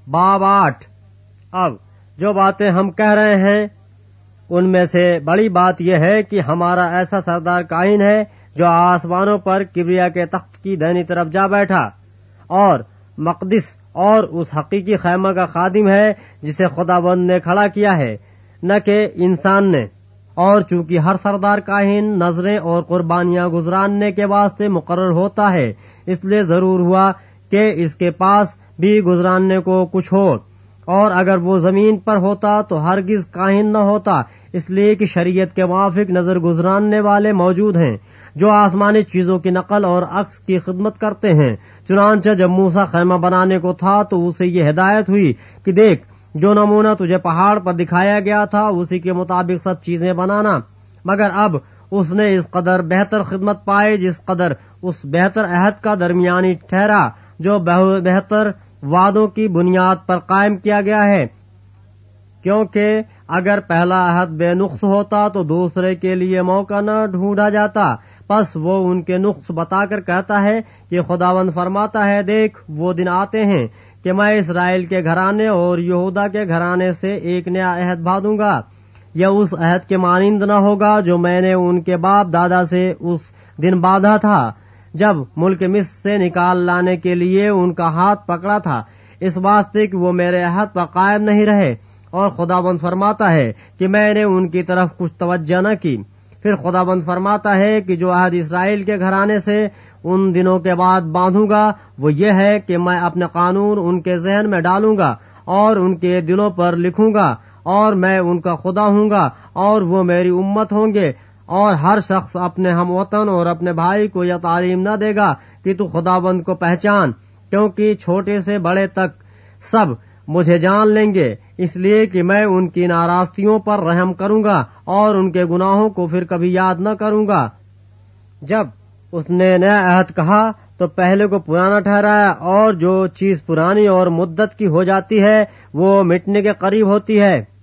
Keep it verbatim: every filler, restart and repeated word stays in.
باب آٹھ۔ اب جو باتیں ہم کہہ رہے ہیں ان میں سے بڑی بات یہ ہے کہ ہمارا ایسا سردار کائن ہے جو آسمانوں پر کبریا کے تخت کی دائنی طرف جا بیٹھا اور مقدس اور اس حقیقی خیمہ کا خادم ہے جسے خداوند نے کھڑا کیا ہے، نہ کہ انسان نے۔ اور چونکہ ہر سردار کاہن نظریں اور قربانیاں گزراننے کے واسطے مقرر ہوتا ہے، اس لیے ضرور ہوا کہ اس کے پاس بھی گزراننے کو کچھ ہو، اور اگر وہ زمین پر ہوتا تو ہرگز کاہن نہ ہوتا، اس لیے کہ شریعت کے موافق نظر گزراننے والے موجود ہیں جو آسمانی چیزوں کی نقل اور عکس کی خدمت کرتے ہیں۔ چنانچہ جب موسیٰ خیمہ بنانے کو تھا تو اسے یہ ہدایت ہوئی کہ دیکھ، جو نمونہ تجھے پہاڑ پر دکھایا گیا تھا اسی کے مطابق سب چیزیں بنانا، مگر اب اس نے اس قدر بہتر خدمت پائی جس قدر اس بہتر عہد کا درمیانی ٹھہرا جو بہتر وعدوں کی بنیاد پر قائم کیا گیا ہے، کیونکہ اگر پہلا عہد بے نقص ہوتا تو دوسرے کے لیے موقع نہ ڈھونڈا جاتا۔ پس وہ ان کے نقص بتا کر کہتا ہے کہ خداوند فرماتا ہے، دیکھ وہ دن آتے ہیں کہ میں اسرائیل کے گھرانے اور یہودا کے گھرانے سے ایک نیا عہد باندھوں گا، یا اس عہد کے مانند نہ ہوگا جو میں نے ان کے باپ دادا سے اس دن باندھا تھا جب ملک مصر سے نکال لانے کے لیے ان کا ہاتھ پکڑا تھا، اس واسطے کہ وہ میرے عہد پر قائم نہیں رہے۔ اور خداوند فرماتا ہے کہ میں نے ان کی طرف کچھ توجہ نہ کی۔ پھر خداوند فرماتا ہے کہ جو عہد اسرائیل کے گھرانے سے ان دنوں کے بعد باندھوں گا وہ یہ ہے کہ میں اپنے قانون ان کے ذہن میں ڈالوں گا اور ان کے دلوں پر لکھوں گا، اور میں ان کا خدا ہوں گا اور وہ میری امت ہوں گے۔ اور ہر شخص اپنے ہم وطن اور اپنے بھائی کو یہ تعلیم نہ دے گا کہ تو خداوند کو پہچان، کیونکہ چھوٹے سے بڑے تک سب مجھے جان لیں گے، اس لیے کہ میں ان کی ناراضیوں پر رحم کروں گا اور ان کے گناہوں کو پھر کبھی یاد نہ کروں گا۔ جب اس نے نیا عہد کہا تو پہلے کو پرانا ٹھہرایا، اور جو چیز پرانی اور مدت کی ہو جاتی ہے وہ مٹنے کے قریب ہوتی ہے۔